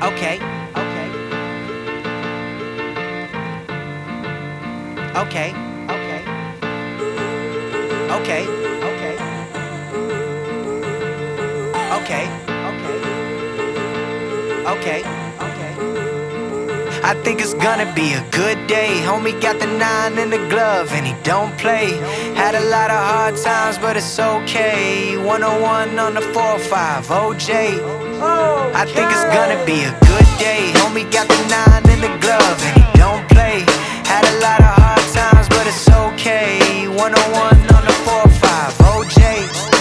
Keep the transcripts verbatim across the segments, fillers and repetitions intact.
Okay, okay, okay, okay, okay, okay, okay, okay, okay, okay. I think it's gonna be a good day. Homie got the nine in the glove and he don't play. Had a lot of hard times, but it's okay. one oh one on the four five, O J. I think it's gonna be a good day. Homie got the nine in the glove and he don't play. Had a lot of hard times, but it's okay. one oh one on the four five, O J.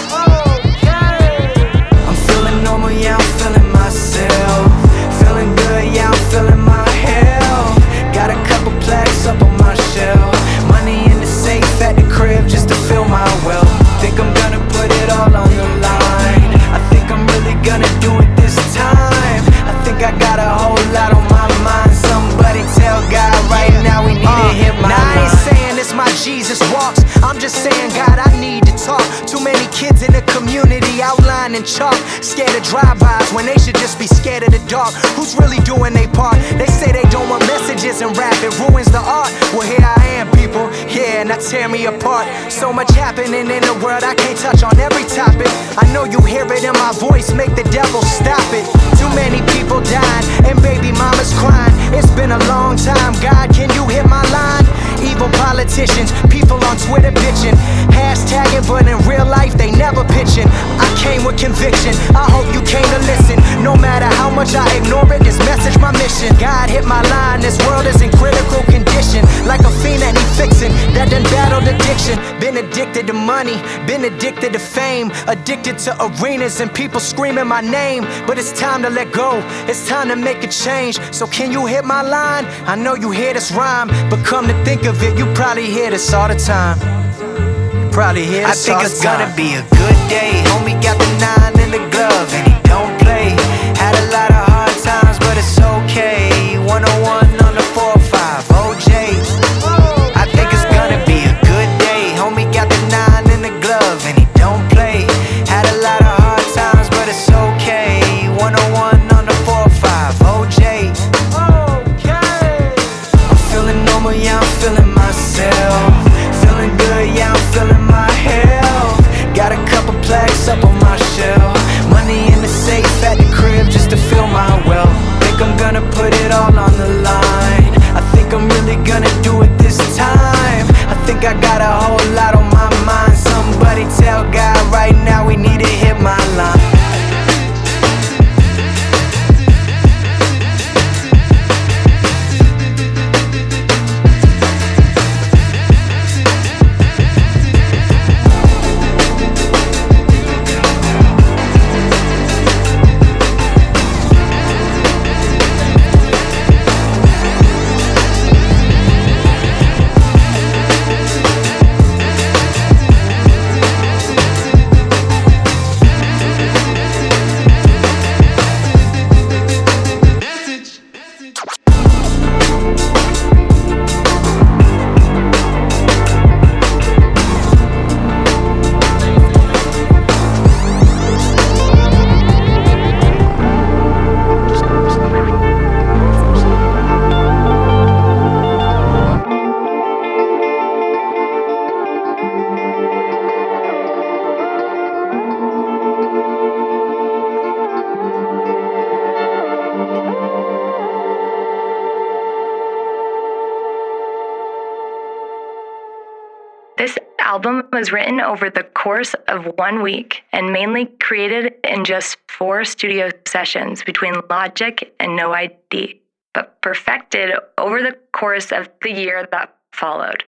I'm feeling normal, yeah, I'm feeling myself. Feeling good, yeah, I'm feeling my health. Got a couple plaques up on my shelf. Money in the safe at the crib just to fill my wealth. Think I'm gonna put it all on the line. I think I'm really gonna do it this time. I think I got a whole lot on my mind. Somebody tell God right now we need uh, to hit my Now line. I ain't saying it's my Jesus walks, I'm just saying, God, I need to talk. Too many kids in the community outlining chalk, scared of drive-bys when they should just be scared of the dark. Who's really doing their part? They say they don't want messages and rap, it ruins the art. Well, here I am, people, yeah, now tear me apart. So much happening in the world, I can't touch on every topic. I know you hear it in my voice, make the devil stop it. Too many people dying, and baby mama's crying. It's been a long time, God, can you hit my line? Evil politicians, people on Twitter bitching, hashtagging, but in real life they never pitching. I came with conviction, I hope you came to listen. No matter how much I ignore it, this message my mission. God hit my line, this world is in critical condition. Like a fiend that he fixing, that done battled addiction. Been addicted to money, been addicted to fame, addicted to arenas and people screaming my name. But it's time to let go, it's time to make a change. So can you hit my line? I know you hear this rhyme, but come to think of it, you probably hear this all the time. Probably hear this all the time. I think it's gonna be a good day. Homie got the nine in the glove and he don't play. Had a lot of hard times, but it's okay. one oh one on the four five, O J. I think it's gonna be a good day. Homie got the nine in the glove and he don't play. Had a lot of hard times, but it's okay. one oh one on the four five, O J. I'm feeling normal, yeah, I'm feeling myself. Feeling good, yeah, I'm feeling my health. Got a couple plaques up on my shelf. Money in the safe at the crib just to fill my wealth. Think I'm gonna put it all on the line. I think I'm really gonna do it this time. I think I got a whole lot on my mind. Somebody tell God right now we need to hit my line. This album was written over the course of one week and mainly created in just four studio sessions between Logic and No I D, but perfected over the course of the year that followed.